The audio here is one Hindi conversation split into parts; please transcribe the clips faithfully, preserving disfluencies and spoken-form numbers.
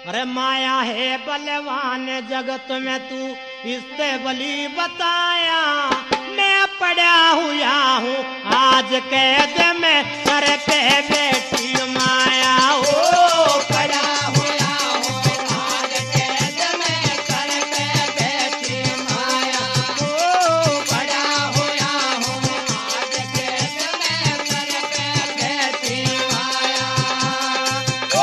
अरे माया है बलवान जगत में तू इससे बली बताया। मैं पड़ा हुआ हूँ आज कैद में करके बेटी माया। ओ पड़ा हुआ हूँ आज कैद में करके बेटी माया। ओ पड़ा हुआ हूँ आज कैद में करके बेटी माया। ओ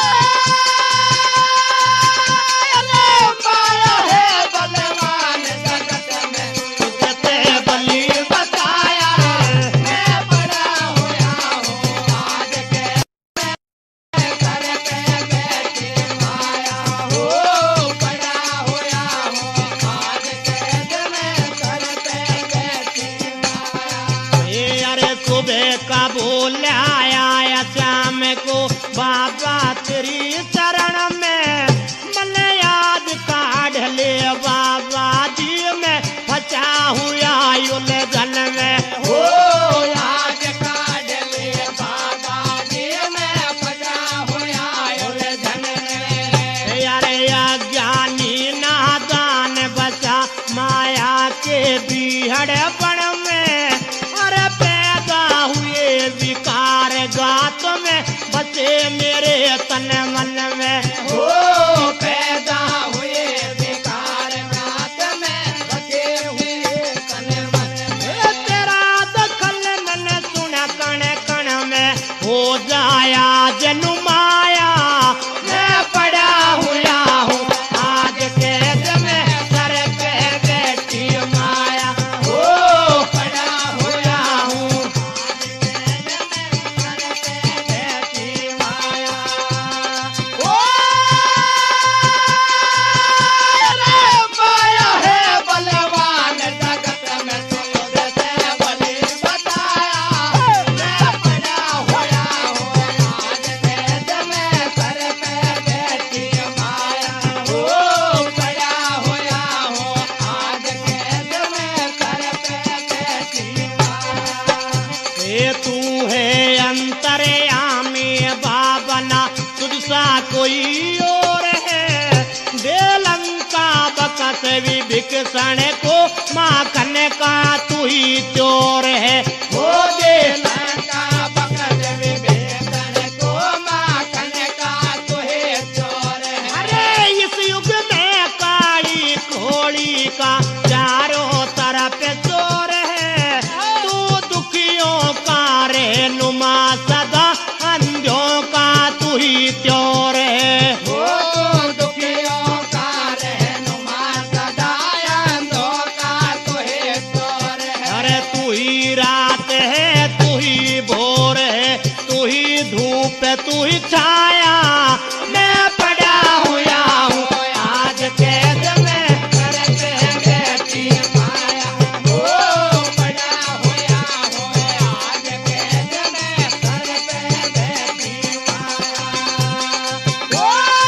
माया है बलवान जगत में इससे बली बताया। मैं पड़ा हुआ हूँ आज कैद में करके बेटी माया। हो पड़ा हुआ हूँ आज कैद में करके बेटी माया। ये अरे सुबह का बोल आया शाम को बाबा तेरी चरण में मन याद काढ़ ले बाबा जी में फंसा हुआ उलझन में। हो आज काढ़ ले बाबा जी में फंसा हुआ उलझन में। अरे अज्ञानी नादान बचा माया के बीहड़ बण में। अरे पैदा हुए विकार गात में बचे मेरे तन मन में। हो पैदा हुए विकार रात में बचे हुए तन मन में। तेरा दखल मन सुन कण कण में हो जाया जनु माया। मैं पड़ा हुआ हूँ आज कैद में करके बेटी माया। हो पड़ा हुआ हूँ आज कैद में करके बेटी माया। ओ अरे माया है बलवान जगत में तुझसे बली बताया। मैं पड़ा हुआ हूँ आज कैद में करके बेटी माया। हो पड़ा हुआ हूँ आज कैद में करके बेटी माया। ये तू है अंतर्यामी बाबना तुझसा कोई और है। बेलंका बकत विभीषण को माखन का तू ही चोर है। हो दे लंका बकत विभीषण को माखन का तुहे चोर है। अरे इस युग में काली घोड़ी का चारों तरफ चोर है। तू दुखियों का रहनुमा सदा अंधों का तू ही त्योर है। हो दुखियों का रहनुमा सदा अंधों का तुहे चोर है। अरे तू ही रात है तू ही भोर है तू ही धूप है तू ही छाया। मैं पड़ा हुआ हूँ आज कैद में करके बेटी माया। हो पड़ा हुआ हूँ आज कैद में करके बेटी माया। हो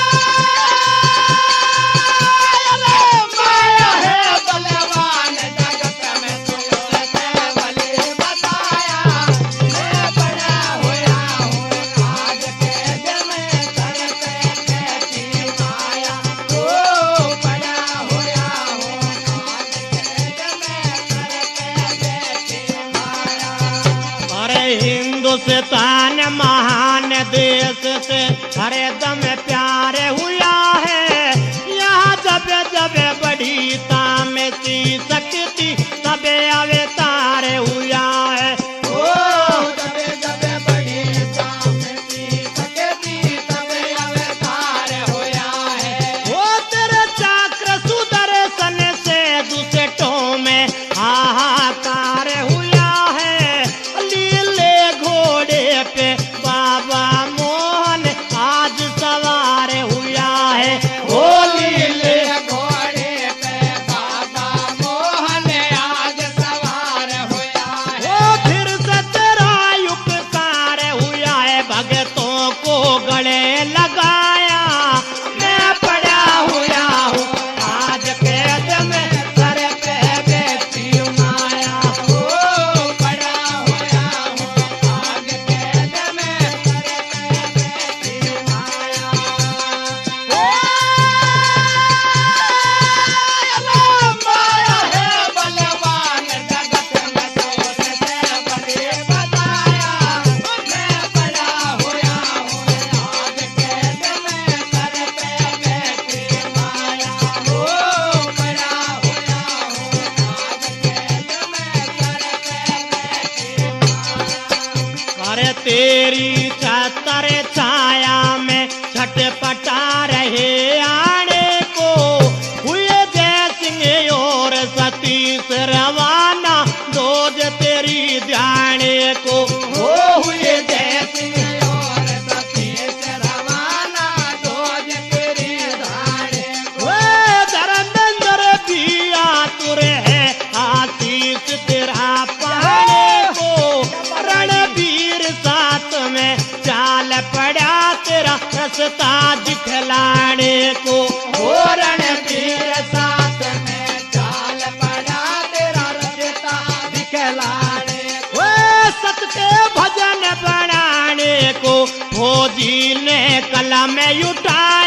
अरे माया है बलवान जगत में तुझसे बली बताया। मैं पड़ा हुआ हूँ आज कैद में करके बेटी माया। हो पड़ा हुआ हूँ आज कैद में करके बेटी माया। अरे हिंदुस्तान महान देश से हरे दम प्यार हुआ है। यहाँ जब जब बढ़ी ताम सी शक्ति तबे अवतार हुआ है। ओ जबे जबे बड़ी सामती सकती तबे अवतार होया है। वो तेरे चक्र सुदर्शन से दुष्टों में हाहाकार हुआ है। लीले घोड़े पे बाबा मोहन आज सवार हुआ है। ओ लीले घोड़े पे बाबा मोहन आज सवार से पटा रहे आने को हुए जय सिंह और सतीश रवाना दोज तेरी ध्याने को हो हुए जय सिंह और सतीश रवाना दोज तेरी धाने को। वे धर्मेंद्र भी आतुर है आशीष तेरा पाने को रणबीर साथ में चाल पड़ा तेरा रस्ता दिखलाने को हो रणबीर साथ में चाल पड़ा तेरा रचता दिखलाने को। वे सत के भजन बनाने को फौजी ने कलम उठाए